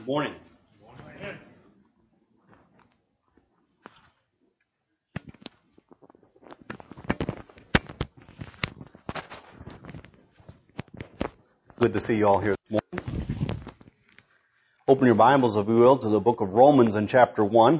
Good morning. Good to see you all here this morning. Open your Bibles, if you will, to the book of Romans in chapter 1.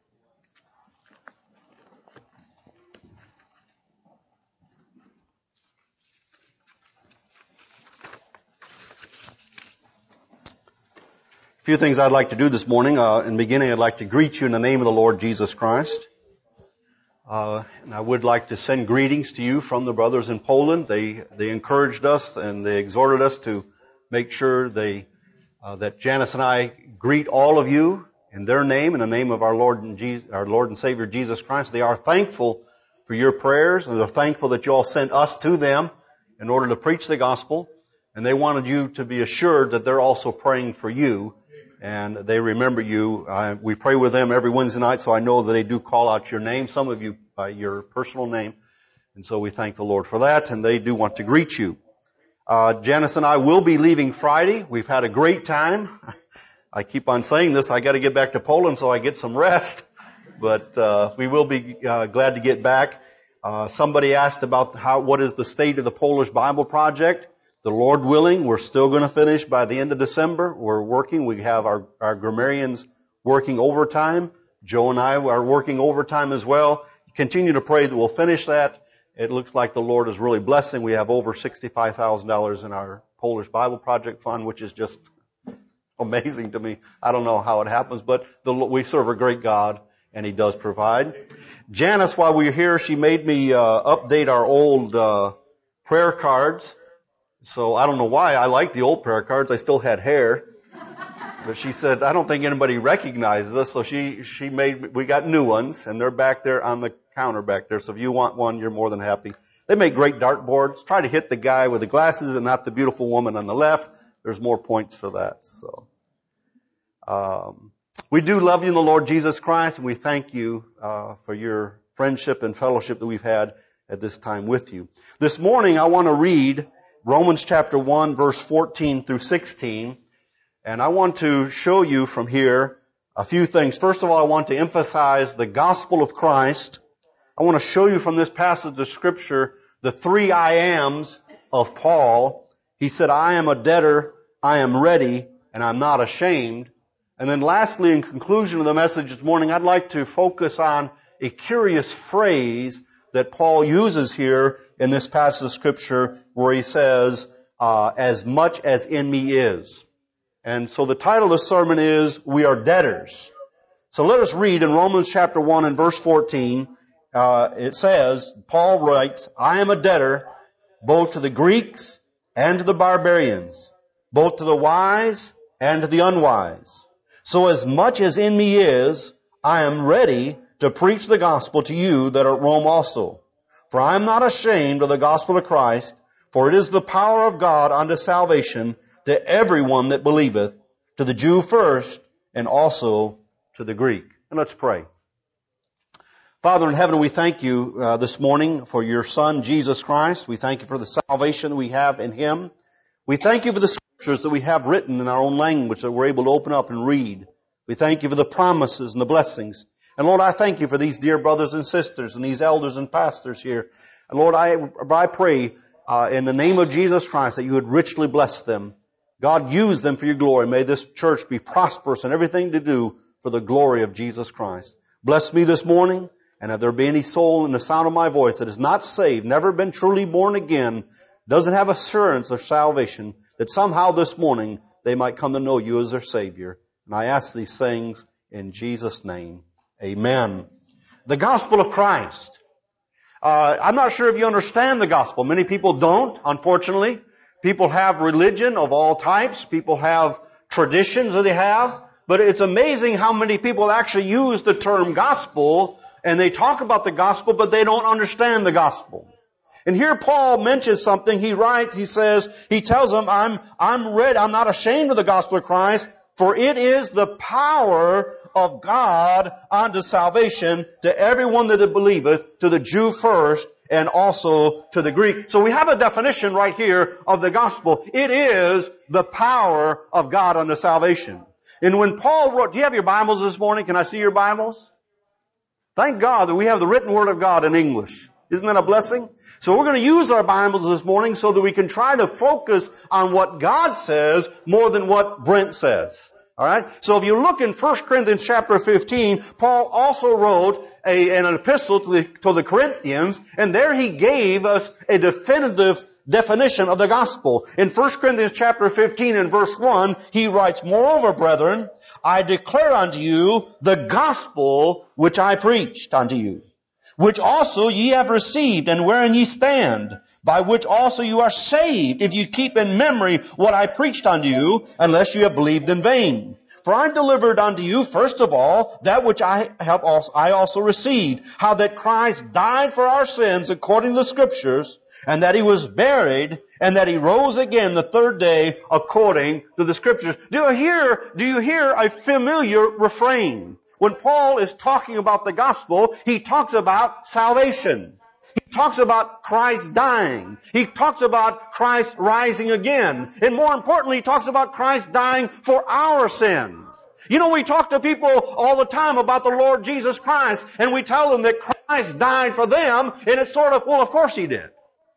A few things I'd like to do this morning. In the beginning, I'd like to greet you in the name of the Lord Jesus Christ. And I would like to send greetings to you from the brothers in Poland. They encouraged us and they exhorted us to make sure that Janice and I greet all of you in their name, in the name of our Lord and Savior Jesus Christ. They are thankful for your prayers, and they're thankful that you all sent us to them in order to preach the gospel. And they wanted you to be assured that they're also praying for you, and they remember you. We pray with them every Wednesday night, so I know that they do call out your name, some of you by your personal name. And so we thank the Lord for that, and they do want to greet you. Janice and I will be leaving Friday. We've had a great time. I keep on saying this. I got to get back to Poland so I get some rest. But we will be glad to get back. Somebody asked about what is the state of the Polish Bible Project. The Lord willing, we're still going to finish by the end of December. We're working. We have our grammarians working overtime. Joe and I are working overtime as well. Continue to pray that we'll finish that. It looks like the Lord is really blessing. We have over $65,000 in our Polish Bible Project Fund, which is just amazing to me. I don't know how it happens, but we serve a great God, and He does provide. Janice, while we were here, she made me update our old prayer cards. So I don't know why. I like the old prayer cards. I still had hair. But she said, I don't think anybody recognizes us. So we got new ones, and they're back there on the counter back there. So if you want one, you're more than happy. They make great dartboards. Try to hit the guy with the glasses and not the beautiful woman on the left. There's more points for that. So, we do love you in the Lord Jesus Christ, and we thank you, for your friendship and fellowship that we've had at this time with you. This morning, I want to read Romans chapter 1, verse 14 through 16. And I want to show you from here a few things. First of all, I want to emphasize the gospel of Christ. I want to show you from this passage of Scripture the three I ams of Paul. He said, I am a debtor, I am ready, and I'm not ashamed. And then lastly, in conclusion of the message this morning, I'd like to focus on a curious phrase that Paul uses here in this passage of Scripture where he says, as much as in me is. And so the title of the sermon is, We Are Debtors. So let us read in Romans chapter 1 and verse 14. It says, Paul writes, I am a debtor both to the Greeks and to the barbarians, both to the wise and to the unwise. So as much as in me is, I am ready to preach the gospel to you that are at Rome also. For I am not ashamed of the gospel of Christ, for it is the power of God unto salvation to everyone that believeth, to the Jew first, and also to the Greek. And let's pray. Father in heaven, we thank you this morning for your Son, Jesus Christ. We thank you for the salvation we have in Him. We thank you for the Scriptures that we have written in our own language that we're able to open up and read. We thank you for the promises and the blessings. And Lord, I thank you for these dear brothers and sisters and these elders and pastors here. And Lord, I pray in the name of Jesus Christ that you would richly bless them. God, use them for your glory. May this church be prosperous in everything to do for the glory of Jesus Christ. Bless me this morning, and if there be any soul in the sound of my voice that is not saved, never been truly born again, doesn't have assurance of salvation, that somehow this morning they might come to know you as their Savior. And I ask these things in Jesus' name. Amen. The gospel of Christ. I'm not sure if you understand the gospel. Many people don't, unfortunately. People have religion of all types. People have traditions that they have. But it's amazing how many people actually use the term gospel, and they talk about the gospel, but they don't understand the gospel. And here Paul mentions something. He writes, he tells them, I'm ready, I'm not ashamed of the gospel of Christ, for it is the power of God unto salvation to everyone that believeth, to the Jew first, and also to the Greek. So we have a definition right here of the gospel. It is the power of God unto salvation. And when Paul wrote, do you have your Bibles this morning? Can I see your Bibles? Thank God that we have the written Word of God in English. Isn't that a blessing? So we're going to use our Bibles this morning so that we can try to focus on what God says more than what Brent says. Alright? So if you look in 1 Corinthians chapter 15, Paul also wrote an epistle to the Corinthians, and there he gave us a definitive definition of the gospel. In 1 Corinthians chapter 15 and verse 1, he writes, "Moreover, brethren, I declare unto you the gospel which I preached unto you, which also ye have received, and wherein ye stand, by which also you are saved, if you keep in memory what I preached unto you, unless you have believed in vain. For I delivered unto you, first of all, that which I also received, how that Christ died for our sins according to the Scriptures, and that He was buried, and that He rose again the third day according to the Scriptures." Do you hear a familiar refrain? When Paul is talking about the gospel, he talks about salvation. He talks about Christ dying. He talks about Christ rising again. And more importantly, he talks about Christ dying for our sins. You know, we talk to people all the time about the Lord Jesus Christ, and we tell them that Christ died for them, and it's sort of, well, of course He did.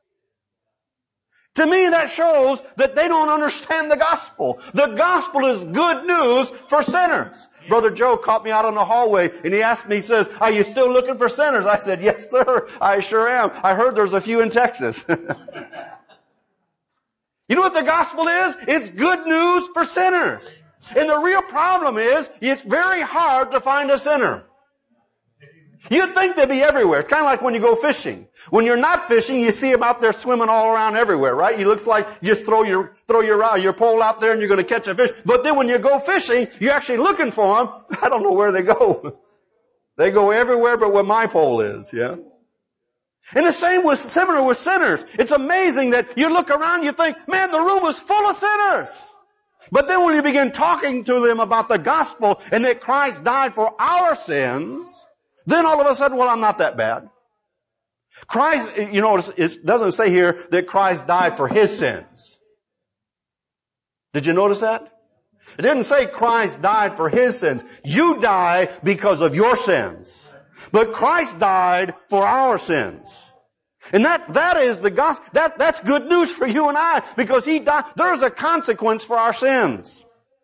To me, that shows that they don't understand the gospel. The gospel is good news for sinners. Brother Joe caught me out in the hallway, and he asked me, he says, "Are you still looking for sinners?" I said, "Yes, sir, I sure am. I heard there's a few in Texas." You know what the gospel is? It's good news for sinners. And the real problem is, it's very hard to find a sinner. You'd think they'd be everywhere. It's kind of like when you go fishing. When you're not fishing, you see them out there swimming all around everywhere, right? It looks like you just throw your pole out there and you're going to catch a fish. But then when you go fishing, you're actually looking for them. I don't know where they go. They go everywhere but where my pole is, yeah? And the same was similar with sinners. It's amazing that you look around and you think, man, the room is full of sinners. But then when you begin talking to them about the gospel and that Christ died for our sins, then all of a sudden, well, I'm not that bad. Christ, you notice, it doesn't say here that Christ died for His sins. Did you notice that? It didn't say Christ died for His sins. You die because of your sins. But Christ died for our sins. And that is the gospel. That's good news for you and I, because He died. There's a consequence for our sins.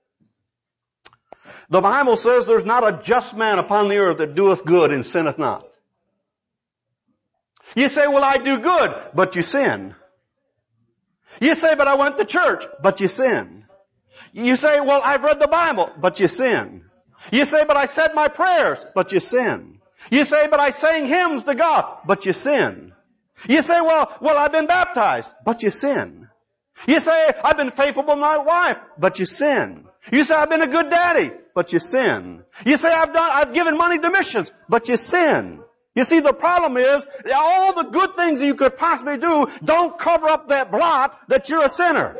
The Bible says there's not a just man upon the earth that doeth good and sinneth not. You say, well, I do good, but you sin. You say, but I went to church, but you sin. You say, well, I've read the Bible, but you sin. You say, but I said my prayers, but you sin. You say, but I sang hymns to God, but you sin. You say, well, I've been baptized, but you sin. You say, I've been faithful with my wife, but you sin. You say, I've been a good daddy, but you sin. You say, I've given money to missions, but you sin. You see, the problem is, all the good things that you could possibly do don't cover up that blot that you're a sinner.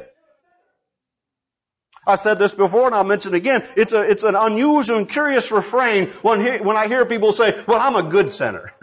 I said this before and I'll mention it again. It's an unusual and curious refrain when I hear people say, well, I'm a good sinner.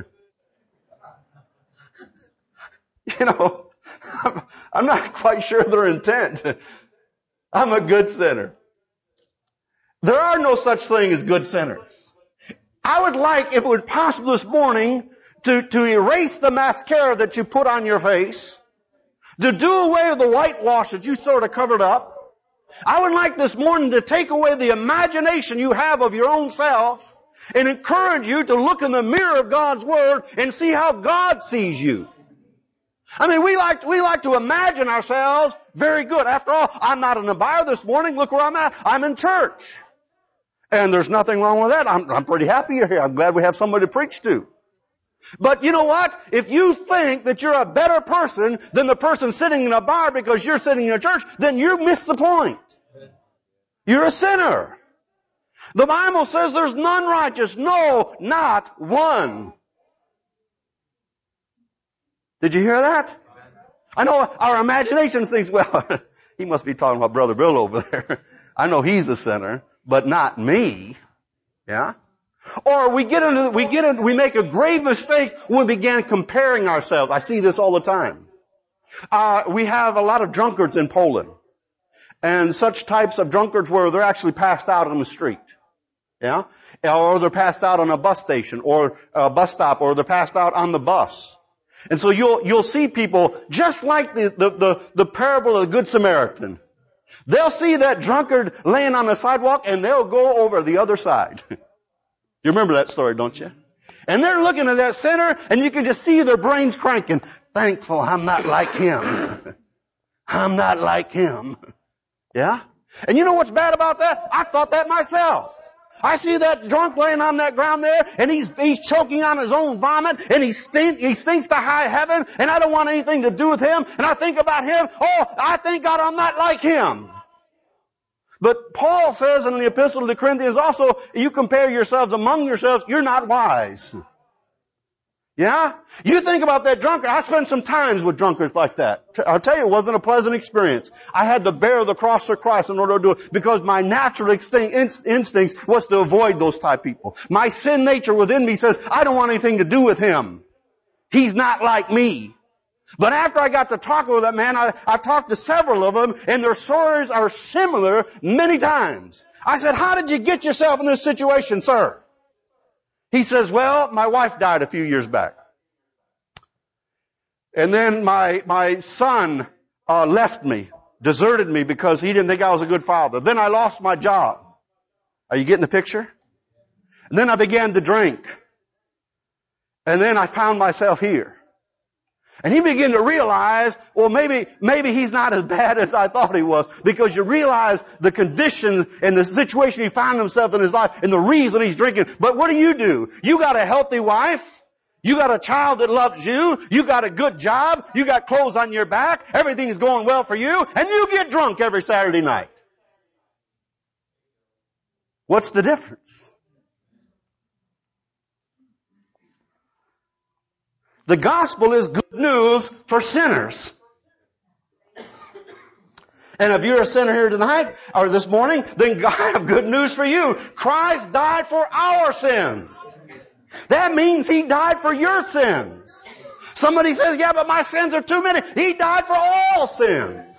You know, I'm not quite sure their intent. I'm a good sinner. There are no such thing as good sinners. I would like, if it were possible this morning, to erase the mascara that you put on your face, to do away with the whitewash that you sort of covered up. I would like this morning to take away the imagination you have of your own self and encourage you to look in the mirror of God's Word and see how God sees you. I mean, we like to imagine ourselves very good. After all, I'm not in the buyer this morning. Look where I'm at. I'm in church. And there's nothing wrong with that. I'm pretty happy you're here. I'm glad we have somebody to preach to. But you know what? If you think that you're a better person than the person sitting in a bar because you're sitting in a church, then you miss the point. You're a sinner. The Bible says there's none righteous. No, not one. Did you hear that? I know our imaginations thinks, well, he must be talking about Brother Bill over there. I know he's a sinner, but not me. Yeah? Or we make a grave mistake when we begin comparing ourselves. I see this all the time. We have a lot of drunkards in Poland. and such types of drunkards where they're actually passed out on the street. Yeah? Or they're passed out on a bus station or a bus stop, or they're passed out on the bus. And so you'll see people just like the parable of the Good Samaritan. They'll see that drunkard laying on the sidewalk and they'll go over the other side. You remember that story, don't you? And they're looking at that sinner and you can just see their brains cranking. Thankful I'm not like him. I'm not like him. Yeah? And you know what's bad about that? I thought that myself. I see that drunk laying on that ground there, and he's choking on his own vomit, and he stinks to high heaven, and I don't want anything to do with him, and I think about him, oh, I thank God I'm not like him. But Paul says in the Epistle to the Corinthians also, you compare yourselves among yourselves, you're not wise. Yeah? You think about that drunkard. I spent some times with drunkards like that. I'll tell you, it wasn't a pleasant experience. I had to bear the cross of Christ in order to do it because my natural instincts was to avoid those type of people. My sin nature within me says, I don't want anything to do with him. He's not like me. But after I got to talking with that man, I've talked to several of them, and their stories are similar many times. I said, how did you get yourself in this situation, sir? He says, well, my wife died a few years back. And then my son left me, deserted me because he didn't think I was a good father. Then I lost my job. Are you getting the picture? And then I began to drink. And then I found myself here. And he began to realize, well, maybe he's not as bad as I thought he was, because you realize the condition and the situation he found himself in his life and the reason he's drinking. But what do? You got a healthy wife. You got a child that loves you. You got a good job. You got clothes on your back. Everything's going well for you. And you get drunk every Saturday night. What's the difference? The gospel is good news for sinners. And if you're a sinner here tonight or this morning, then I have good news for you. Christ died for our sins. That means He died for your sins. Somebody says, yeah, but my sins are too many. He died for all sins.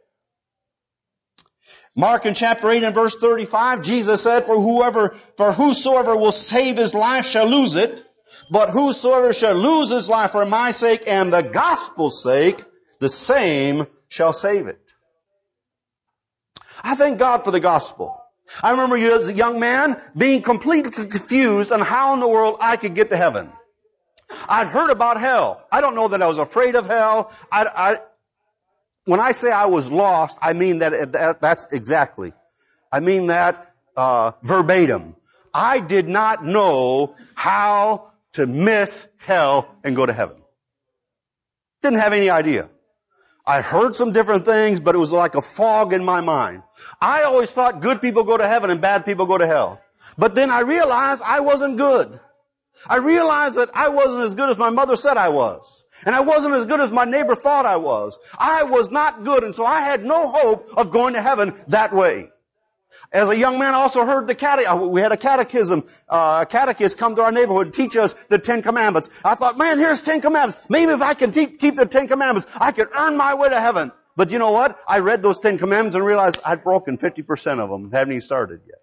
Mark in chapter 8 and verse 35, Jesus said, for whosoever will save his life shall lose it. But whosoever shall lose his life for my sake and the gospel's sake, the same shall save it. I thank God for the gospel. I remember you as a young man being completely confused on how in the world I could get to heaven. I'd heard about hell. I don't know that I was afraid of hell. When I say I was lost, I mean that's exactly. I mean that verbatim. I did not know how to miss hell and go to heaven. Didn't have any idea. I heard some different things, but it was like a fog in my mind. I always thought good people go to heaven and bad people go to hell. But then I realized I wasn't good. I realized that I wasn't as good as my mother said I was. And I wasn't as good as my neighbor thought I was. I was not good, and so I had no hope of going to heaven that way. As a young man, I also heard we had a catechist come to our neighborhood and teach us the 10 Commandments. I thought, man, here's 10 Commandments. Maybe if I can keep the 10 Commandments, I could earn my way to heaven. But you know what? I read those 10 Commandments and realized I'd broken 50% of them and haven't even started yet.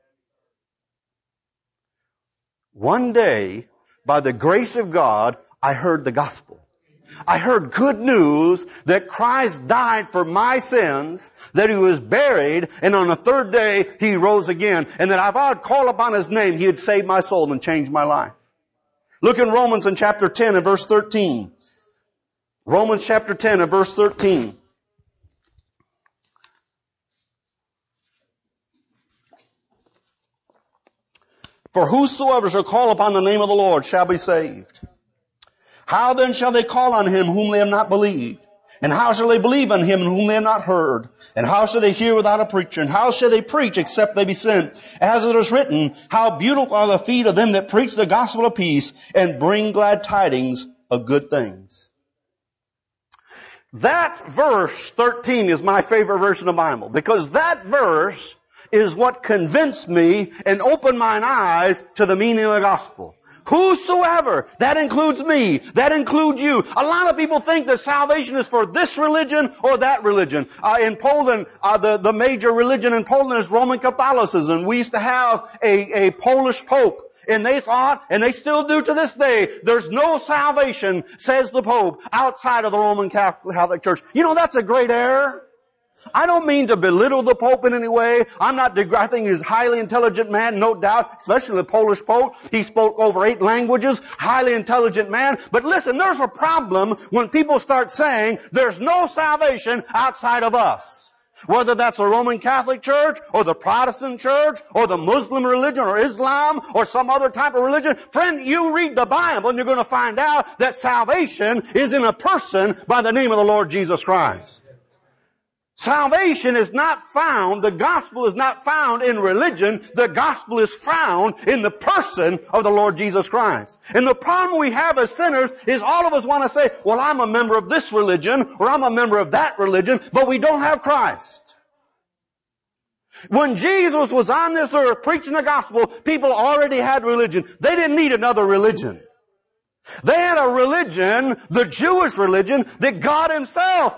One day, by the grace of God, I heard the gospel. I heard good news that Christ died for my sins, that He was buried, and on the third day He rose again, and that if I would call upon His name, He would save my soul and change my life. Look in Romans in chapter 10 and verse 13. Romans chapter 10 and verse 13. For whosoever shall call upon the name of the Lord shall be saved. How then shall they call on Him whom they have not believed? And how shall they believe on Him whom they have not heard? And how shall they hear without a preacher? And how shall they preach except they be sent? As it is written, how beautiful are the feet of them that preach the gospel of peace and bring glad tidings of good things. That verse 13 is my favorite verse in the Bible, because that verse is what convinced me and opened my eyes to the meaning of the gospel. Whosoever, that includes me, that includes you. A lot of people think that salvation is for this religion or that religion. In Poland, the major religion in Poland is Roman Catholicism. We used to have a Polish Pope. And they thought, and they still do to this day, there's no salvation, says the Pope, outside of the Roman Catholic Church. You know, that's a great error. I don't mean to belittle the Pope in any way. I think he's a highly intelligent man, no doubt, especially the Polish Pope. He spoke over 8 languages, highly intelligent man. But listen, there's a problem when people start saying there's no salvation outside of us. Whether that's the Roman Catholic Church, or the Protestant Church, or the Muslim religion, or Islam, or some other type of religion. Friend, you read the Bible and you're going to find out that salvation is in a person by the name of the Lord Jesus Christ. Salvation is not found, the gospel is not found in religion, the gospel is found in the person of the Lord Jesus Christ. And the problem we have as sinners is all of us want to say, well, I'm a member of this religion, or I'm a member of that religion, but we don't have Christ. When Jesus was on this earth preaching the gospel, people already had religion. They didn't need another religion. They had a religion, the Jewish religion, that God Himself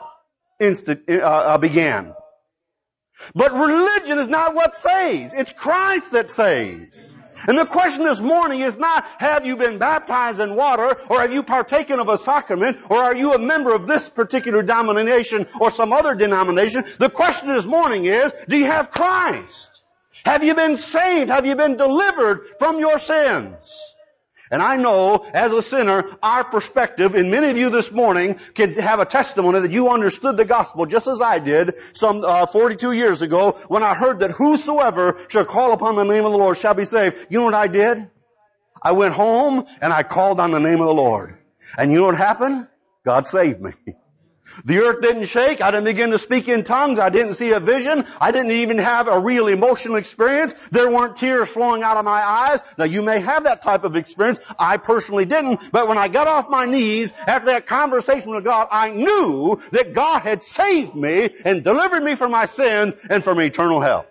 began. But religion is not what saves. It's Christ that saves. And the question this morning is not, have you been baptized in water, or have you partaken of a sacrament, or are you a member of this particular denomination or some other denomination? The question this morning is, do you have Christ? Have you been saved? Have you been delivered from your sins? And I know, as a sinner, our perspective, and many of you this morning can have a testimony that you understood the gospel just as I did some 42 years ago when I heard that whosoever shall call upon the name of the Lord shall be saved. You know what I did? I went home and I called on the name of the Lord. And you know what happened? God saved me. The earth didn't shake. I didn't begin to speak in tongues. I didn't see a vision. I didn't even have a real emotional experience. There weren't tears flowing out of my eyes. Now you may have that type of experience. I personally didn't. But when I got off my knees after that conversation with God, I knew that God had saved me and delivered me from my sins and from eternal hell.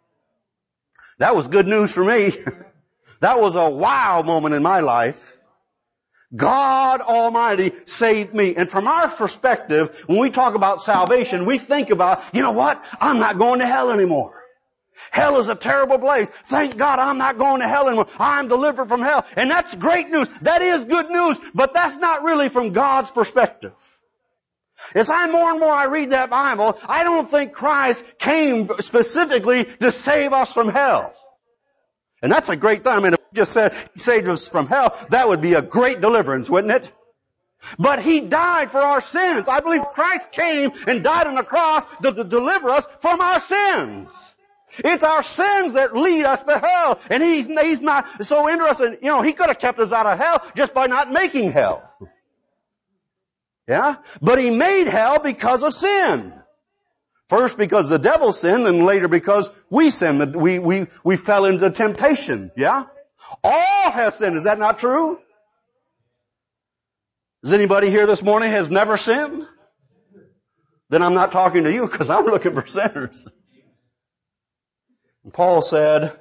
That was good news for me. That was a wow moment in my life. God Almighty saved me. And from our perspective, when we talk about salvation, we think about, you know what? I'm not going to hell anymore. Hell is a terrible place. Thank God I'm not going to hell anymore. I'm delivered from hell. And that's great news. That is good news. But that's not really from God's perspective. As more and more I read that Bible, I don't think Christ came specifically to save us from hell. And that's a great thing. I mean, if he just said He saved us from hell, that would be a great deliverance, wouldn't it? But He died for our sins. I believe Christ came and died on the cross to deliver us from our sins. It's our sins that lead us to hell. And He's not so interested. You know, He could have kept us out of hell just by not making hell. Yeah? But He made hell because of sin. First because the devil sinned, and later because we sinned. We fell into temptation. Yeah? All have sinned. Is that not true? Is anybody here this morning has never sinned? Then I'm not talking to you because I'm looking for sinners. And Paul said,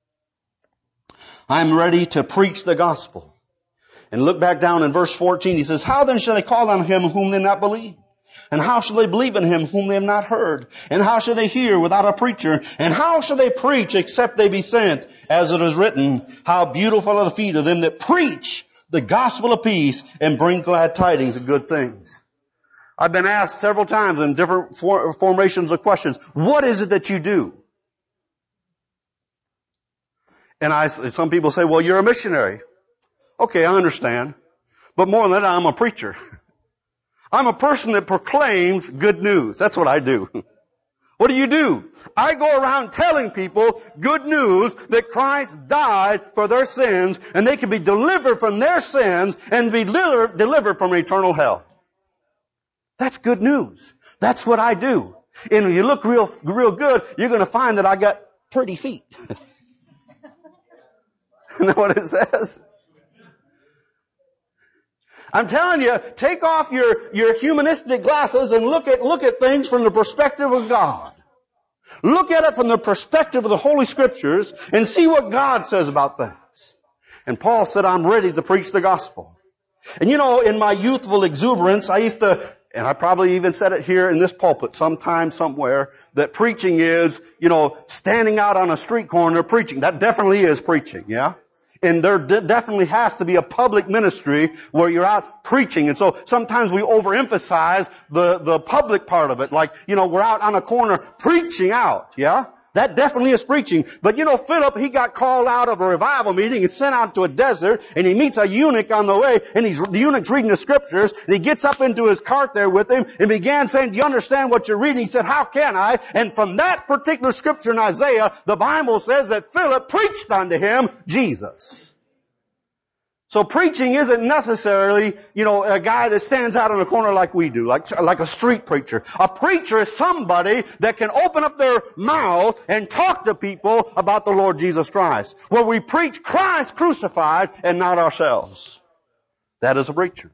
I'm ready to preach the gospel. And look back down in verse 14. He says, how then shall they call on Him whom they not believe? And how shall they believe in Him whom they have not heard? And how shall they hear without a preacher? And how shall they preach except they be sent? As it is written, how beautiful are the feet of them that preach the gospel of peace and bring glad tidings of good things. I've been asked several times in different formations of questions, what is it that you do? And some people say, well, you're a missionary. Okay, I understand. But more than that, I'm a preacher. I'm a person that proclaims good news. That's what I do. What do? I go around telling people good news that Christ died for their sins and they can be delivered from their sins and be delivered from eternal hell. That's good news. That's what I do. And when you look real good, you're going to find that I got pretty feet. You know what it says? I'm telling you, take off your humanistic glasses and look at things from the perspective of God. Look at it from the perspective of the Holy Scriptures and see what God says about things. And Paul said, I'm ready to preach the gospel. And you know, in my youthful exuberance, I used to, and I probably even said it here in this pulpit sometime, somewhere, that preaching is, you know, standing out on a street corner preaching. That definitely is preaching, yeah? And there definitely has to be a public ministry where you're out preaching. And so sometimes we overemphasize the public part of it. Like, you know, we're out on a corner preaching out, yeah? That definitely is preaching. But you know, Philip, he got called out of a revival meeting and sent out to a desert, and he meets a eunuch on the way, and the eunuch's reading the scriptures, and he gets up into his cart there with him, and began saying, do you understand what you're reading? He said, how can I? And from that particular scripture in Isaiah, the Bible says that Philip preached unto him Jesus. So preaching isn't necessarily, you know, a guy that stands out on a corner like we do, like a street preacher. A preacher is somebody that can open up their mouth and talk to people about the Lord Jesus Christ. Where we preach Christ crucified and not ourselves. That is a preacher.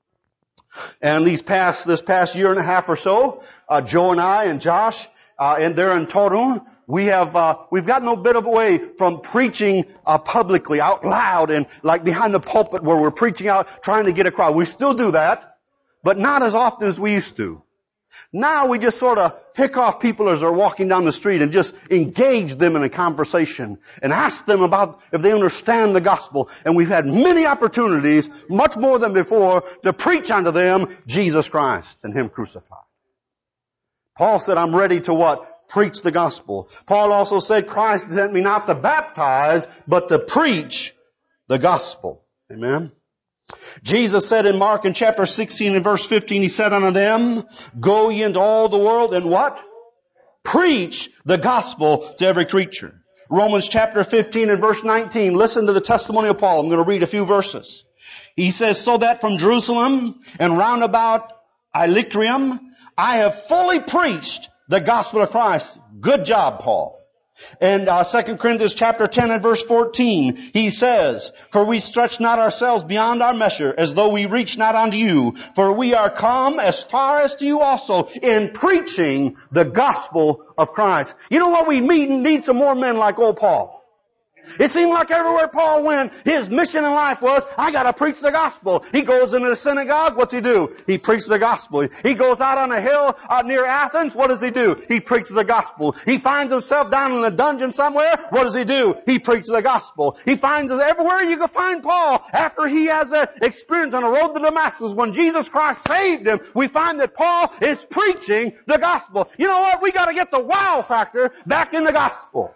And this past year and a half or so, Joe and I and Josh, and they're in Torun, we've gotten a bit of away from preaching publicly, out loud, and like behind the pulpit where we're preaching out, trying to get a crowd. We still do that, but not as often as we used to. Now we just sort of pick off people as they're walking down the street and just engage them in a conversation and ask them about if they understand the gospel. And we've had many opportunities, much more than before, to preach unto them Jesus Christ and Him crucified. Paul said, I'm ready to what? Preach the gospel. Paul also said, Christ sent me not to baptize, but to preach the gospel. Amen. Jesus said in Mark in chapter 16 and verse 15, He said unto them, go ye into all the world and what? Preach the gospel to every creature. Romans chapter 15 and verse 19, listen to the testimony of Paul. I'm going to read a few verses. He says, so that from Jerusalem and round about Illyricum, I have fully preached the gospel of Christ. Good job, Paul. And 2 Corinthians chapter 10 and verse 14, he says, for we stretch not ourselves beyond our measure, as though we reach not unto you. For we are come as far as to you also in preaching the gospel of Christ. You know what? We need some more men like old Paul. It seemed like everywhere Paul went, his mission in life was, I gotta preach the gospel. He goes into the synagogue, what's he do? He preaches the gospel. He goes out on a hill near Athens, what does he do? He preaches the gospel. He finds himself down in a dungeon somewhere, what does he do? He preaches the gospel. He finds us everywhere you can find Paul. After he has an experience on the road to Damascus, when Jesus Christ saved him, we find that Paul is preaching the gospel. You know what? We gotta get the wow factor back in the gospel.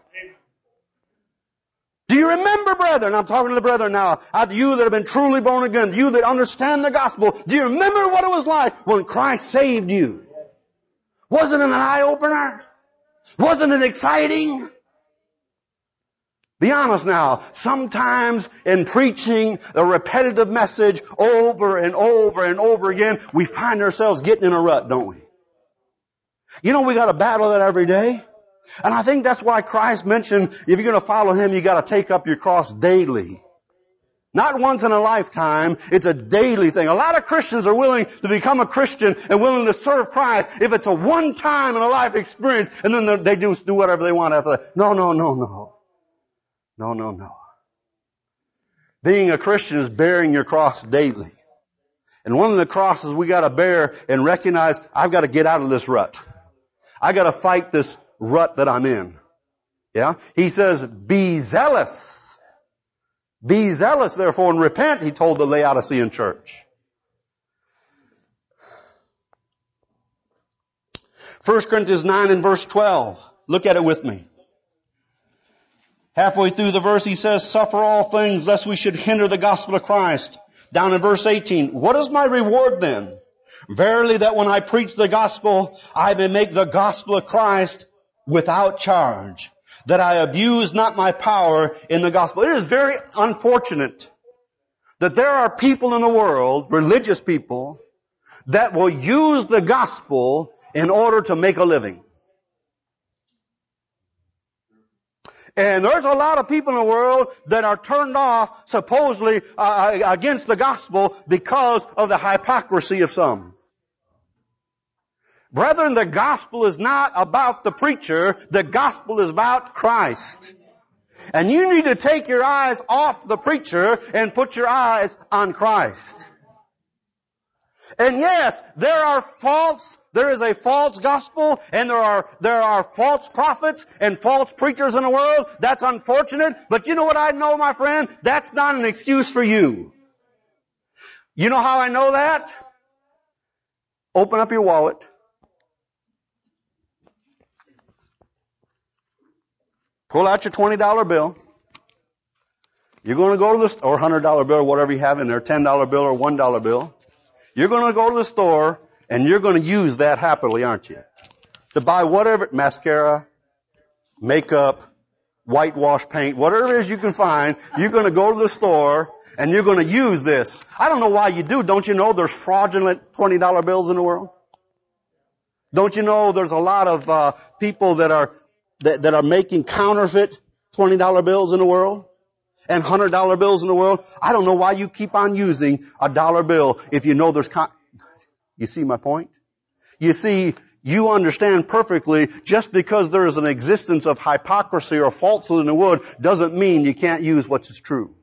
Do you remember, brethren? I'm talking to the brethren now. You that have been truly born again. You that understand the gospel. Do you remember what it was like when Christ saved you? Wasn't it an eye-opener? Wasn't it exciting? Be honest now. Sometimes in preaching a repetitive message over and over and over again, we find ourselves getting in a rut, don't we? You know, we got to battle that every day. And I think that's why Christ mentioned, if you're going to follow Him, you got to take up your cross daily. Not once in a lifetime, it's a daily thing. A lot of Christians are willing to become a Christian and willing to serve Christ if it's a one-time in a life experience, and then they do whatever they want after that. No. No. Being a Christian is bearing your cross daily. And one of the crosses we got to bear and recognize, I've got to get out of this rut. I got to fight this rut that I'm in. Yeah? He says, be zealous. Be zealous, therefore, and repent, he told the Laodicean church. 1 Corinthians 9 and verse 12. Look at it with me. Halfway through the verse he says, suffer all things lest we should hinder the gospel of Christ. Down in verse 18, what is my reward then? Verily that when I preach the gospel, I may make the gospel of Christ without charge, that I abuse not my power in the gospel. It is very unfortunate that there are people in the world, religious people, that will use the gospel in order to make a living. And there's a lot of people in the world that are turned off, supposedly, against the gospel because of the hypocrisy of some. Brethren, the gospel is not about the preacher. The gospel is about Christ. And you need to take your eyes off the preacher and put your eyes on Christ. And yes, there is a false gospel, and there are false prophets and false preachers in the world. That's unfortunate. But you know what I know, my friend? That's not an excuse for you. You know how I know that? Open up your wallet. Pull out your $20 bill. You're going to go to the store, or $100 bill, or whatever you have in there, $10 bill or $1 bill. You're going to go to the store, and you're going to use that happily, aren't you? To buy whatever, mascara, makeup, whitewash paint, whatever it is you can find, you're going to go to the store, and you're going to use this. I don't know why you do. Don't you know there's fraudulent $20 bills in the world? Don't you know there's a lot of people that are making counterfeit $20 bills in the world? And $100 bills in the world? I don't know why you keep on using a dollar bill if you know there's You see my point? You see, you understand perfectly just because there is an existence of hypocrisy or falsehood in the world doesn't mean you can't use what is true.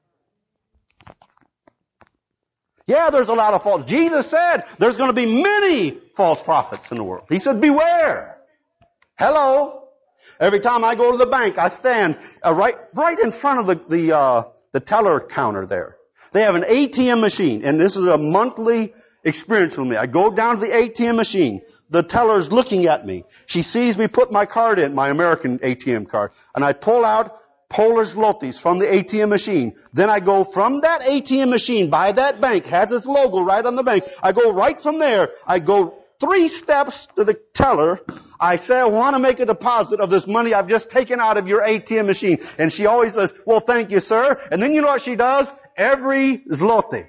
Yeah, there's a lot of false. Jesus said there's going to be many false prophets in the world. He said, beware. Hello. Every time I go to the bank, I stand right in front of the teller counter there. They have an ATM machine, and this is a monthly experience with me. I go down to the ATM machine. The teller's looking at me. She sees me put my card in, my American ATM card, and I pull out Polish zlotys from the ATM machine. Then I go from that ATM machine by that bank, has its logo right on the bank. I go right from there. I go 3 steps to the teller. I say, I want to make a deposit of this money I've just taken out of your ATM machine. And she always says, well, thank you, sir. And then you know what she does? Every zloty.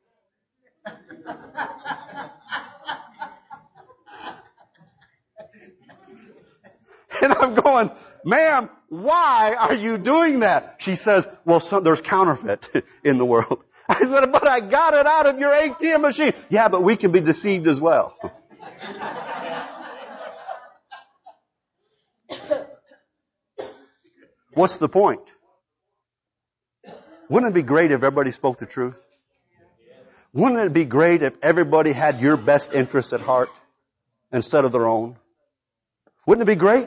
And I'm going, ma'am, why are you doing that? She says, well, there's counterfeit in the world. I said, but I got it out of your ATM machine. Yeah, but we can be deceived as well. What's the point? Wouldn't it be great if everybody spoke the truth? Wouldn't it be great if everybody had your best interests at heart instead of their own? Wouldn't it be great?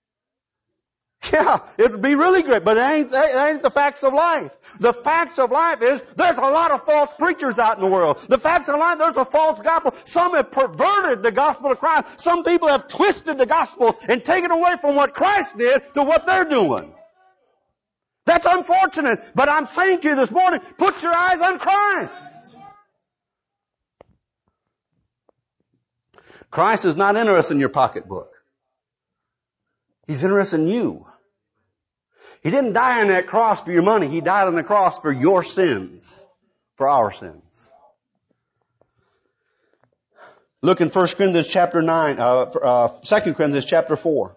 Yeah, it would be really great, but it ain't the facts of life. The facts of life is there's a lot of false preachers out in the world. The facts of life, there's a false gospel. Some have perverted the gospel of Christ. Some people have twisted the gospel and taken away from what Christ did to what they're doing. That's unfortunate, but I'm saying to you this morning, put your eyes on Christ. Christ is not interested in your pocketbook. He's interested in you. He didn't die on that cross for your money. He died on the cross for your sins, for our sins. Look in 1 Corinthians chapter 9, 2 Corinthians chapter 4.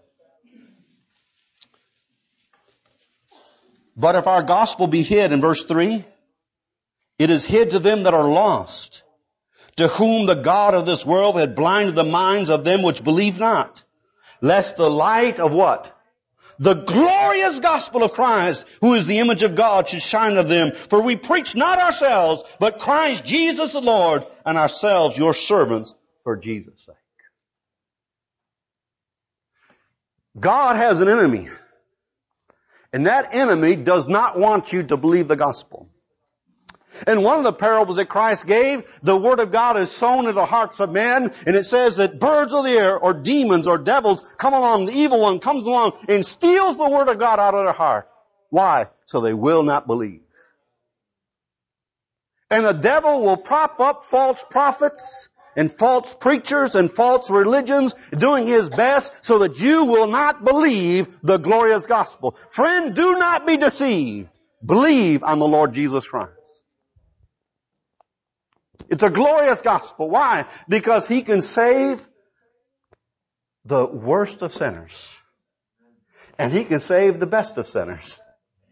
But if our gospel be hid, in verse 3, it is hid to them that are lost, to whom the God of this world had blinded the minds of them which believe not, lest the light of what? The glorious gospel of Christ, who is the image of God, should shine of them. For we preach not ourselves, but Christ Jesus the Lord, and ourselves your servants for Jesus' sake. God has an enemy. And that enemy does not want you to believe the gospel. And one of the parables that Christ gave, the Word of God is sown in the hearts of men, and it says that birds of the air, or demons, or devils come along, the evil one comes along and steals the Word of God out of their heart. Why? So they will not believe. And the devil will prop up false prophets and false preachers and false religions, doing his best so that you will not believe the glorious gospel. Friend, do not be deceived. Believe on the Lord Jesus Christ. It's a glorious gospel. Why? Because He can save the worst of sinners. And He can save the best of sinners.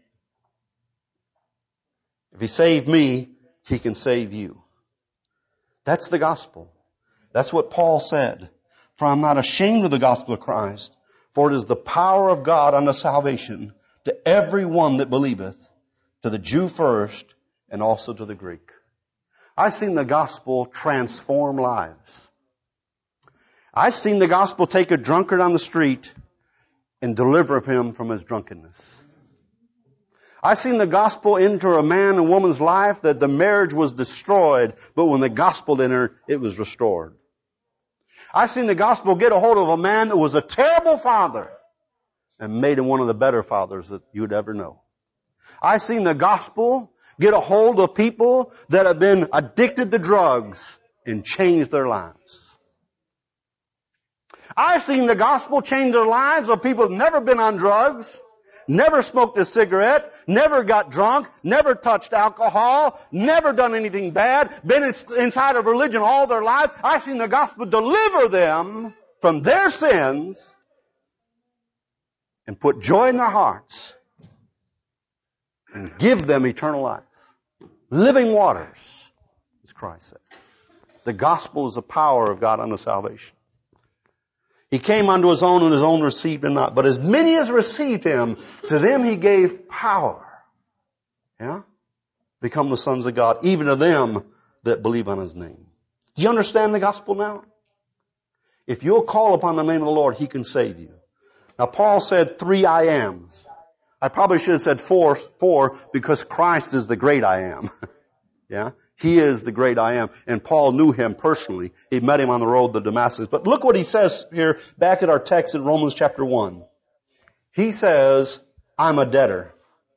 If He saved me, He can save you. That's the gospel. That's what Paul said. For I'm not ashamed of the gospel of Christ, for it is the power of God unto salvation to every one that believeth, to the Jew first, and also to the Greek. I've seen the gospel transform lives. I've seen the gospel take a drunkard on the street and deliver him from his drunkenness. I've seen the gospel enter a man and woman's life that the marriage was destroyed, but when the gospel entered, it was restored. I've seen the gospel get a hold of a man that was a terrible father and made him one of the better fathers that you'd ever know. I've seen the gospel get a hold of people that have been addicted to drugs and change their lives. I've seen the gospel change the lives of people who've never been on drugs, never smoked a cigarette, never got drunk, never touched alcohol, never done anything bad, been inside of religion all their lives. I've seen the gospel deliver them from their sins and put joy in their hearts and give them eternal life. Living waters, as Christ said. The gospel is the power of God unto salvation. He came unto his own, and his own received him not. But as many as received him, to them he gave power. Yeah? Become the sons of God, even to them that believe on his name. Do you understand the gospel now? If you'll call upon the name of the Lord, he can save you. Now Paul said 3 I ams. I probably should have said four, because Christ is the great I am. Yeah? He is the great I am. And Paul knew him personally. He met him on the road to Damascus. But look what he says here back at our text in Romans chapter 1. He says, I'm a debtor.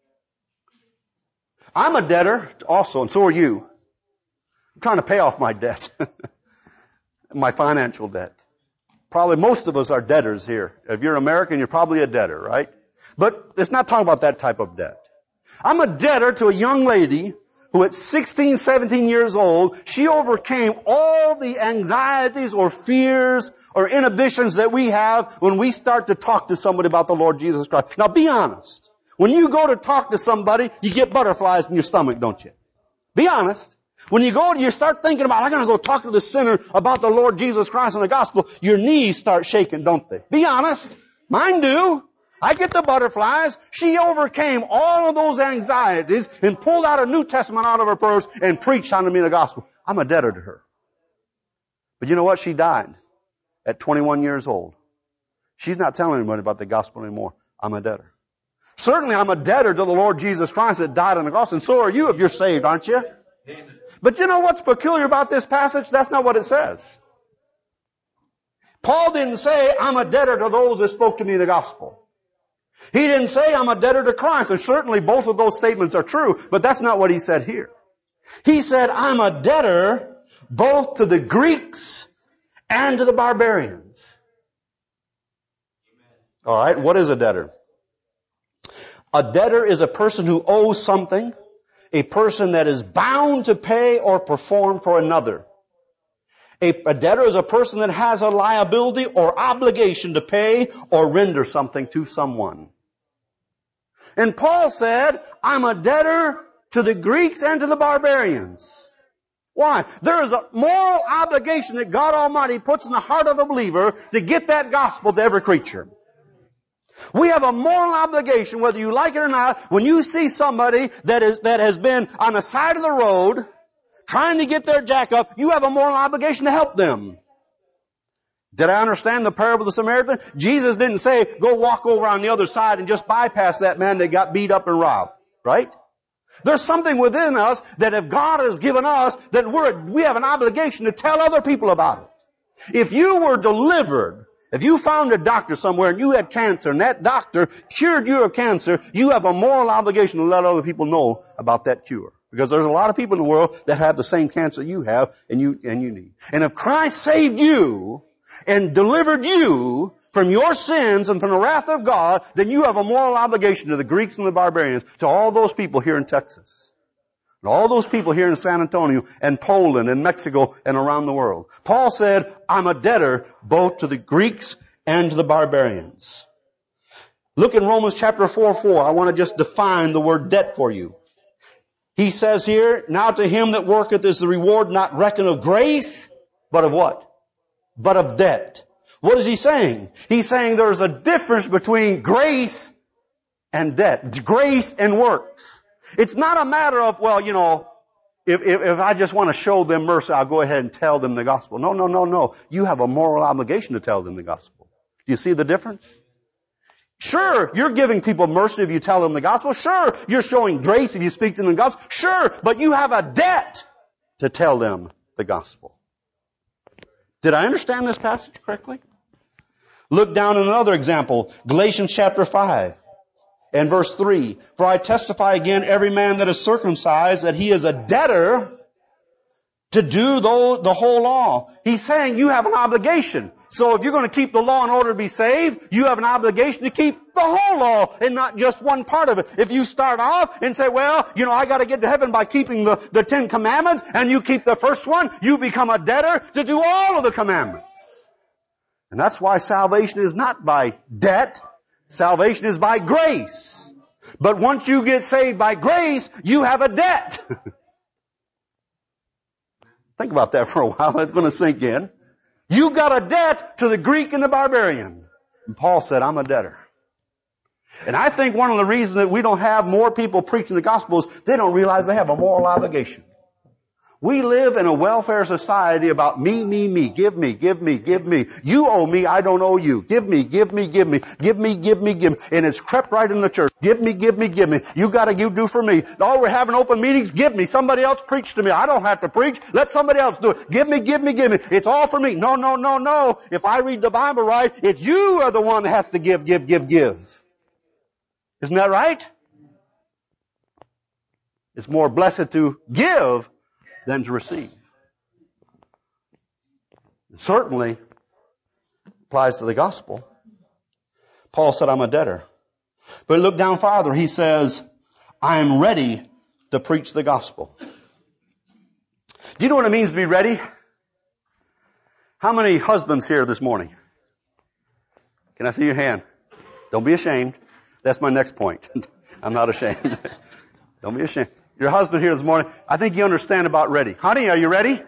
I'm a debtor also, and so are you. I'm trying to pay off my debt. My financial debt. Probably most of us are debtors here. If you're American, you're probably a debtor, right? But it's not talking about that type of debt. I'm a debtor to a young lady who at 16, 17 years old, she overcame all the anxieties or fears or inhibitions that we have when we start to talk to somebody about the Lord Jesus Christ. Now be honest. When you go to talk to somebody, you get butterflies in your stomach, don't you? Be honest. When you start thinking about, I'm going to go talk to the sinner about the Lord Jesus Christ and the gospel, your knees start shaking, don't they? Be honest. Mine do. I get the butterflies. She overcame all of those anxieties and pulled out a New Testament out of her purse and preached unto me the gospel. I'm a debtor to her. But you know what? She died at 21 years old. She's not telling anybody about the gospel anymore. I'm a debtor. Certainly I'm a debtor to the Lord Jesus Christ that died on the cross, and so are you if you're saved, aren't you? But you know what's peculiar about this passage? That's not what it says. Paul didn't say, I'm a debtor to those that spoke to me the gospel. He didn't say, I'm a debtor to Christ. And certainly both of those statements are true, but that's not what he said here. He said, I'm a debtor both to the Greeks and to the barbarians. All right, what is a debtor? A debtor is a person who owes something, a person that is bound to pay or perform for another. A debtor is a person that has a liability or obligation to pay or render something to someone. And Paul said, I'm a debtor to the Greeks and to the barbarians. Why? There is a moral obligation that God Almighty puts in the heart of a believer to get that gospel to every creature. We have a moral obligation, whether you like it or not, when you see somebody that has been on the side of the road trying to get their jack up, you have a moral obligation to help them. Did I understand the parable of the Samaritan? Jesus didn't say, go walk over on the other side and just bypass that man that got beat up and robbed. Right? There's something within us that if God has given us, that we have an obligation to tell other people about it. If you were delivered, if you found a doctor somewhere and you had cancer and that doctor cured you of cancer, you have a moral obligation to let other people know about that cure. Because there's a lot of people in the world that have the same cancer you have and you need. And if Christ saved you and delivered you from your sins and from the wrath of God, then you have a moral obligation to the Greeks and the barbarians, to all those people here in Texas, and all those people here in San Antonio and Poland and Mexico and around the world. Paul said, I'm a debtor both to the Greeks and to the barbarians. Look in Romans chapter 4:4. I want to just define the word debt for you. He says here, now to him that worketh is the reward not reckoned of grace, but of what? But of debt. What is he saying? He's saying there's a difference between grace and debt. Grace and works. It's not a matter of, well, if I just want to show them mercy, I'll go ahead and tell them the gospel. No. You have a moral obligation to tell them the gospel. Do you see the difference? Sure, you're giving people mercy if you tell them the gospel. Sure, you're showing grace if you speak to them the gospel. Sure, but you have a debt to tell them the gospel. Did I understand this passage correctly? Look down at another example. Galatians chapter 5 and verse 3. For I testify again, every man that is circumcised, that he is a debtor to do the whole law. He's saying you have an obligation. So if you're going to keep the law in order to be saved, you have an obligation to keep the whole law and not just one part of it. If you start off and say, well, I got to get to heaven by keeping the 10 commandments, and you keep the first one, you become a debtor to do all of the commandments. And that's why salvation is not by debt. Salvation is by grace. But once you get saved by grace, you have a debt. Think about that for a while. That's going to sink in. You've got a debt to the Greek and the barbarian. And Paul said, I'm a debtor. And I think one of the reasons that we don't have more people preaching the gospel is they don't realize they have a moral obligation. We live in a welfare society about me. Give me. You owe me, I don't owe you. Give me. And it's crept right in the church. Give me. You do for me. Oh, we're having open meetings. Give me. Somebody else preach to me. I don't have to preach. Let somebody else do it. Give me. It's all for me. No. If I read the Bible right, it's you are the one that has to give. Isn't that right? It's more blessed to give than to receive. It certainly applies to the gospel. Paul said, I'm a debtor. But look down farther. He says, I am ready to preach the gospel. Do you know what it means to be ready? How many husbands here this morning? Can I see your hand? Don't be ashamed. That's my next point. I'm not ashamed. Don't be ashamed. Your husband here this morning, I think you understand about ready. Honey, are you ready?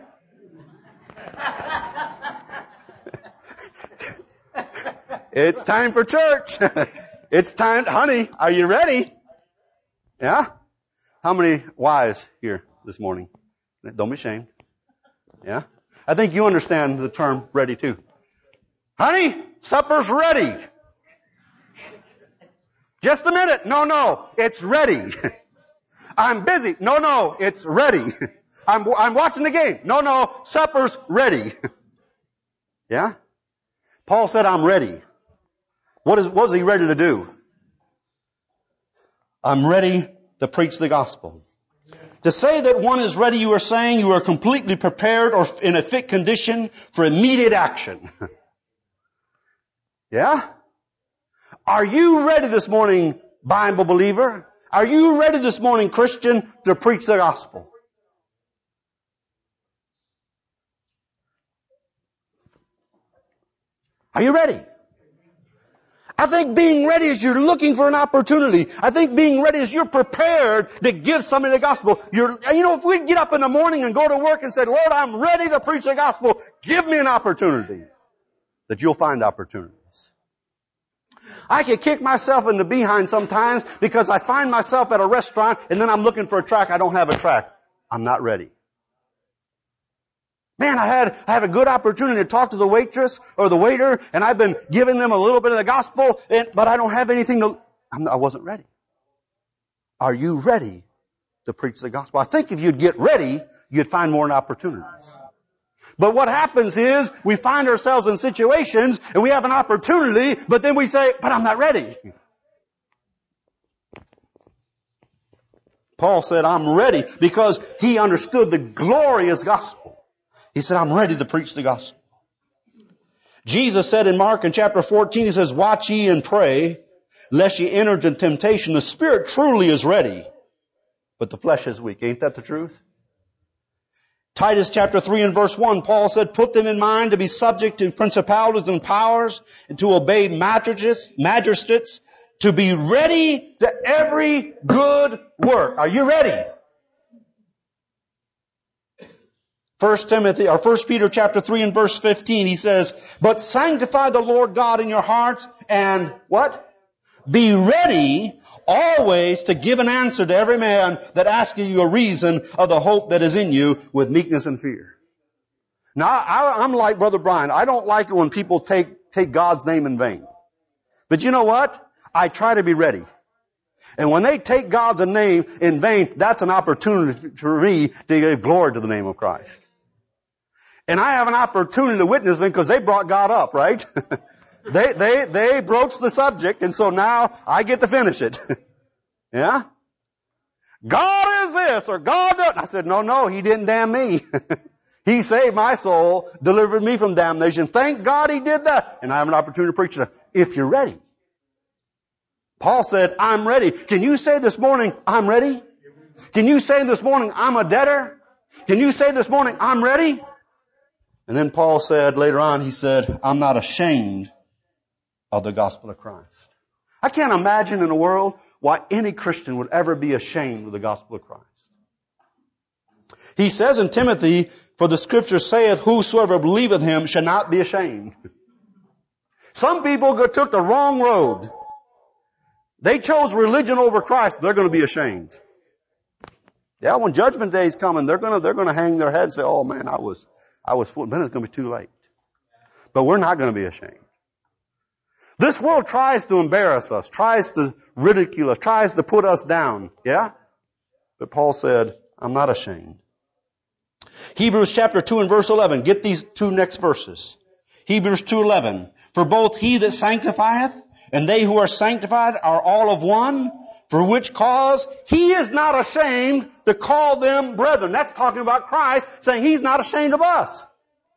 It's time for church. It's time. Honey, are you ready? Yeah? How many wives here this morning? Don't be ashamed. Yeah? I think you understand the term ready too. Honey, supper's ready. Just a minute. No, it's ready. I'm busy. No, it's ready. I'm watching the game. No, supper's ready. Yeah? Paul said, I'm ready. What was he ready to do? I'm ready to preach the gospel. To say that one is ready, you are saying you are completely prepared or in a fit condition for immediate action. Yeah? Are you ready this morning, Bible believer? Are you ready this morning, Christian, to preach the gospel? Are you ready? I think being ready is you're looking for an opportunity. I think being ready is you're prepared to give somebody the gospel. If we get up in the morning and go to work and say, Lord, I'm ready to preach the gospel, give me an opportunity, that you'll find opportunities. I can kick myself in the behind sometimes because I find myself at a restaurant and then I'm looking for a track. I don't have a track. I'm not ready. Man, I had a good opportunity to talk to the waitress or the waiter, and I've been giving them a little bit of the gospel, but I don't have anything I wasn't ready. Are you ready to preach the gospel? I think if you'd get ready, you'd find more opportunities. But what happens is we find ourselves in situations and we have an opportunity, but then we say, but I'm not ready. Paul said, I'm ready because he understood the glorious gospel. He said, I'm ready to preach the gospel. Jesus said in Mark in chapter 14, he says, watch ye and pray, lest ye enter into temptation. The spirit truly is ready, but the flesh is weak. Ain't that the truth? Titus chapter 3 and verse 1, Paul said, put them in mind to be subject to principalities and powers, and to obey magistrates, to be ready to every good work. Are you ready? First Peter chapter 3 and verse 15, he says, but sanctify the Lord God in your hearts and what? Be ready always to give an answer to every man that asks you a reason of the hope that is in you with meekness and fear. Now, I'm like Brother Brian. I don't like it when people take God's name in vain. But you know what? I try to be ready. And when they take God's name in vain, that's an opportunity for me to give glory to the name of Christ. And I have an opportunity to witness them because they brought God up, right? They broached the subject, and so now I get to finish it. Yeah? God is this, or God does. I said, no, He didn't damn me. He saved my soul, delivered me from damnation. Thank God He did that. And I have an opportunity to preach it if you're ready. Paul said, I'm ready. Can you say this morning, I'm ready? Can you say this morning, I'm a debtor? Can you say this morning, I'm ready? And then Paul said later on, he said, I'm not ashamed of the gospel of Christ. I can't imagine in the world why any Christian would ever be ashamed of the gospel of Christ. He says in Timothy, for the scripture saith, whosoever believeth him shall not be ashamed. Some people took the wrong road. They chose religion over Christ. They're going to be ashamed. Yeah, when judgment day is coming, they're going to hang their head and say, oh man, I was fooled. Then it's going to be too late. But we're not going to be ashamed. This world tries to embarrass us, tries to ridicule us, tries to put us down. Yeah? But Paul said, I'm not ashamed. Hebrews chapter 2 and verse 11. Get these two next verses. Hebrews 2:11. For both he that sanctifieth and they who are sanctified are all of one, for which cause he is not ashamed to call them brethren. That's talking about Christ, saying He's not ashamed of us.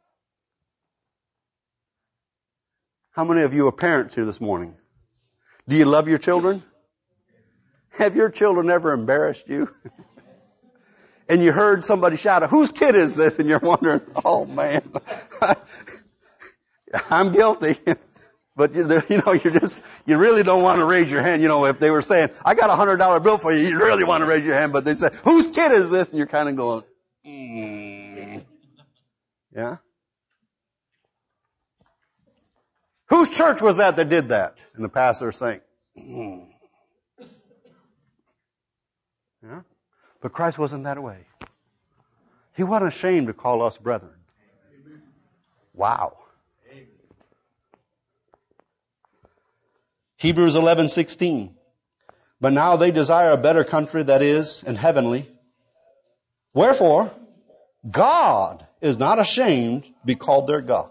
How many of you are parents here this morning? Do you love your children? Have your children ever embarrassed you? And you heard somebody shout out, whose kid is this? And you're wondering, oh man, I'm guilty. But you really don't want to raise your hand. If they were saying, I got $100 bill for you, you really want to raise your hand. But they say, whose kid is this? And you're kind of going, Yeah? Whose church was that did that? And the pastor saying, Yeah? But Christ wasn't that way. He wasn't ashamed to call us brethren. Wow. Hebrews 11:16. But now they desire a better country, that is, and heavenly. Wherefore, God is not ashamed to be called their God.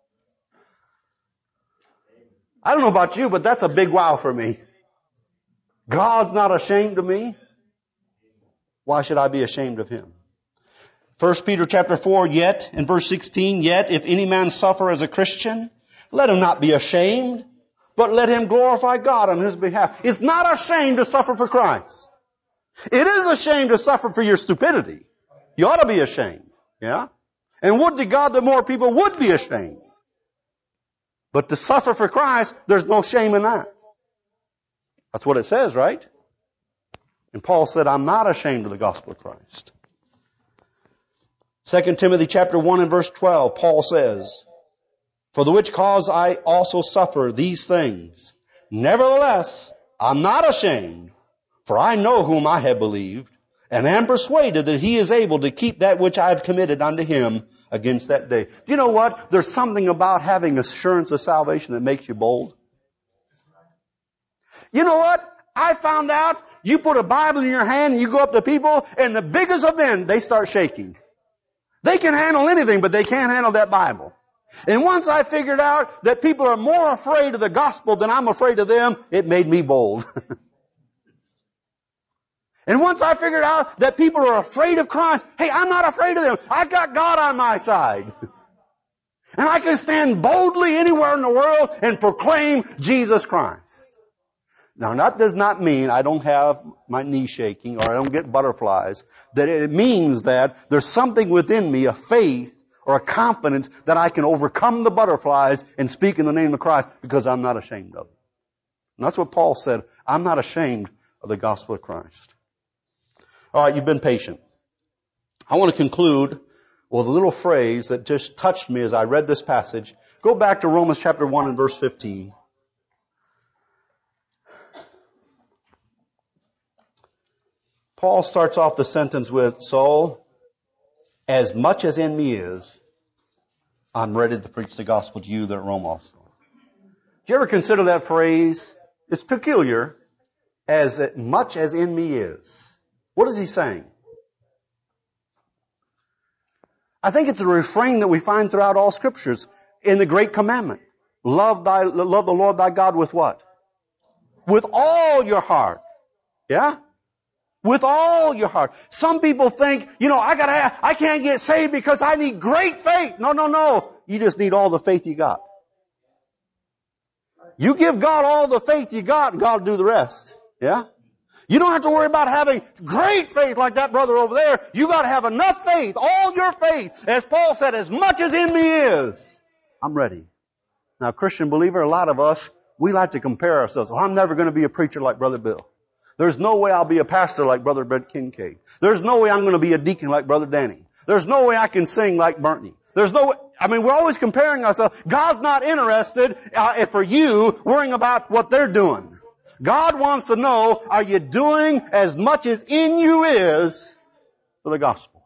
I don't know about you, but that's a big wow for me. God's not ashamed of me. Why should I be ashamed of Him? 1 Peter chapter 4, yet, in verse 16, yet if any man suffer as a Christian, let him not be ashamed, but let him glorify God on his behalf. It's not a shame to suffer for Christ. It is a shame to suffer for your stupidity. You ought to be ashamed. Yeah? And would to God that more people would be ashamed. But to suffer for Christ, there's no shame in that. That's what it says, right? And Paul said, I'm not ashamed of the gospel of Christ. 2 Timothy chapter 1 and verse 12, Paul says, for the which cause I also suffer these things. Nevertheless, I'm not ashamed, for I know whom I have believed, and am persuaded that He is able to keep that which I have committed unto Him against that day. Do you know what? There's something about having assurance of salvation that makes you bold. You know what? I found out you put a Bible in your hand and you go up to people, and the biggest of men, they start shaking. They can handle anything, but they can't handle that Bible. And once I figured out that people are more afraid of the gospel than I'm afraid of them, it made me bold. And once I figured out that people are afraid of Christ, hey, I'm not afraid of them. I've got God on my side. And I can stand boldly anywhere in the world and proclaim Jesus Christ. Now, that does not mean I don't have my knee shaking or I don't get butterflies. That it means that there's something within me, a faith or a confidence that I can overcome the butterflies and speak in the name of Christ because I'm not ashamed of it. And that's what Paul said. I'm not ashamed of the gospel of Christ. All right, you've been patient. I want to conclude Well, the little phrase that just touched me as I read this passage, go back to Romans chapter 1 and verse 15. Paul starts off the sentence with, so, as much as in me is, I'm ready to preach the gospel to you that are at Rome also. Do you ever consider that phrase? It's peculiar. As much as in me is. What is he saying? I think it's a refrain that we find throughout all scriptures. In the great commandment. Love the Lord thy God with what? With all your heart. Yeah? With all your heart. Some people think, I can't get saved because I need great faith. No. You just need all the faith you got. You give God all the faith you got and God will do the rest. Yeah? You don't have to worry about having great faith like that brother over there. You got to have enough faith, all your faith. As Paul said, as much as in me is, I'm ready. Now, Christian believer, a lot of us, we like to compare ourselves. Well, I'm never going to be a preacher like Brother Bill. There's no way I'll be a pastor like Brother Brett Kincaid. There's no way I'm going to be a deacon like Brother Danny. There's no way I can sing like Bernie. There's no way. We're always comparing ourselves. God's not interested for you worrying about what they're doing. God wants to know, are you doing as much as in you is for the gospel?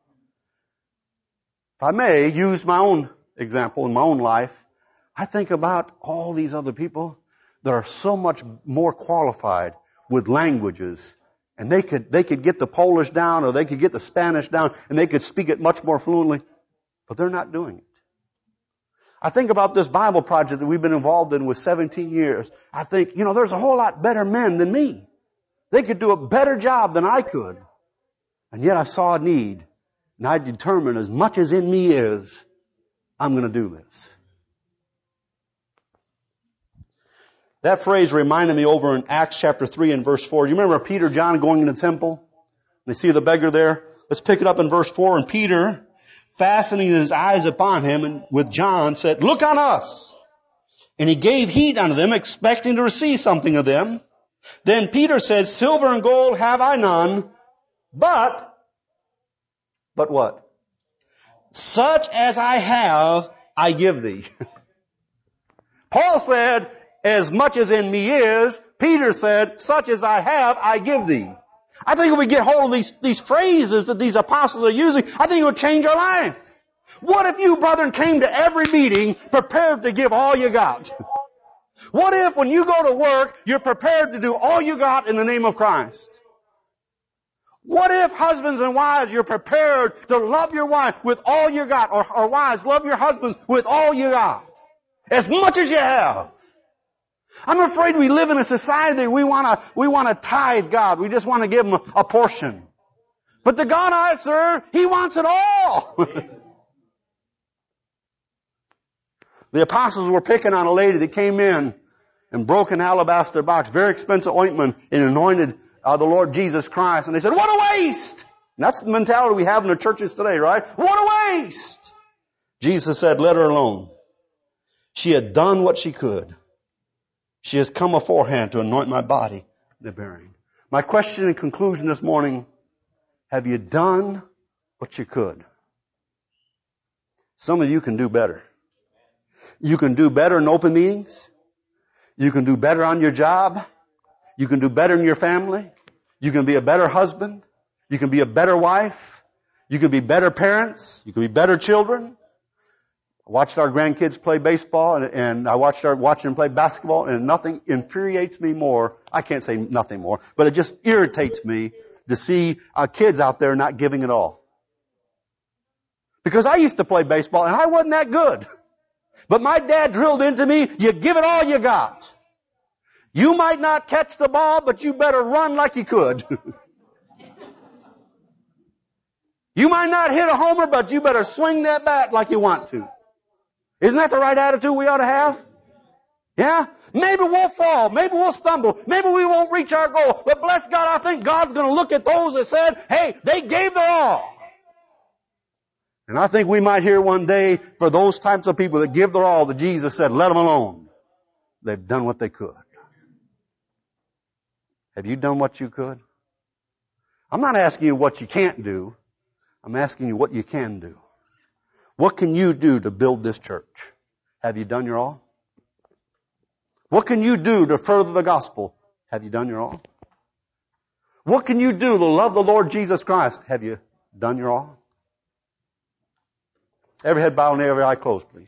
If I may use my own example in my own life, I think about all these other people that are so much more qualified with languages, and they could get the Polish down, or they could get the Spanish down, and they could speak it much more fluently, but they're not doing it. I think about this Bible project that we've been involved in with 17 years. I think, there's a whole lot better men than me. They could do a better job than I could. And yet I saw a need, and I determined as much as in me is, I'm going to do this. That phrase reminded me over in Acts chapter 3 and verse 4. You remember Peter, John going in the temple? They see the beggar there. Let's pick it up in verse 4. And Peter, fastening his eyes upon him and with John, said, look on us. And he gave heed unto them, expecting to receive something of them. Then Peter said, silver and gold have I none, but what? Such as I have, I give thee. Paul said, as much as in me is. Peter said, such as I have, I give thee. I think if we get hold of these phrases that these apostles are using, I think it would change our life. What if you, brethren, came to every meeting prepared to give all you got? What if when you go to work, you're prepared to do all you got in the name of Christ? What if husbands and wives, you're prepared to love your wife with all you got, or wives, love your husbands with all you got, as much as you have? I'm afraid we live in a society we want to tithe God. We just want to give Him a portion. But the God I serve, He wants it all. The apostles were picking on a lady that came in and broke an alabaster box, very expensive ointment, and anointed the Lord Jesus Christ. And they said, what a waste! And that's the mentality we have in the churches today, right? What a waste! Jesus said, let her alone. She had done what she could. She has come aforehand to anoint my body, the burying. My question in conclusion this morning, have you done what you could? Some of you can do better. You can do better in open meetings. You can do better on your job. You can do better in your family. You can be a better husband. You can be a better wife. You can be better parents. You can be better children. I watched our grandkids play baseball, and I watched them play basketball, and nothing infuriates me more. I can't say nothing more, but it just irritates me to see our kids out there not giving it all. Because I used to play baseball, and I wasn't that good. But my dad drilled into me, you give it all you got. You might not catch the ball, but you better run like you could. You might not hit a homer, but you better swing that bat like you want to. Isn't that the right attitude we ought to have? Yeah? Maybe we'll fall. Maybe we'll stumble. Maybe we won't reach our goal. But bless God, I think God's going to look at those that said, hey, they gave their all. And I think we might hear one day for those types of people that give their all that Jesus said, let them alone. They've done what they could. Have you done what you could? I'm not asking you what you can't do. I'm asking you what you can do. What can you do to build this church? Have you done your all? What can you do to further the gospel? Have you done your all? What can you do to love the Lord Jesus Christ? Have you done your all? Every head bowed and every eye closed, please.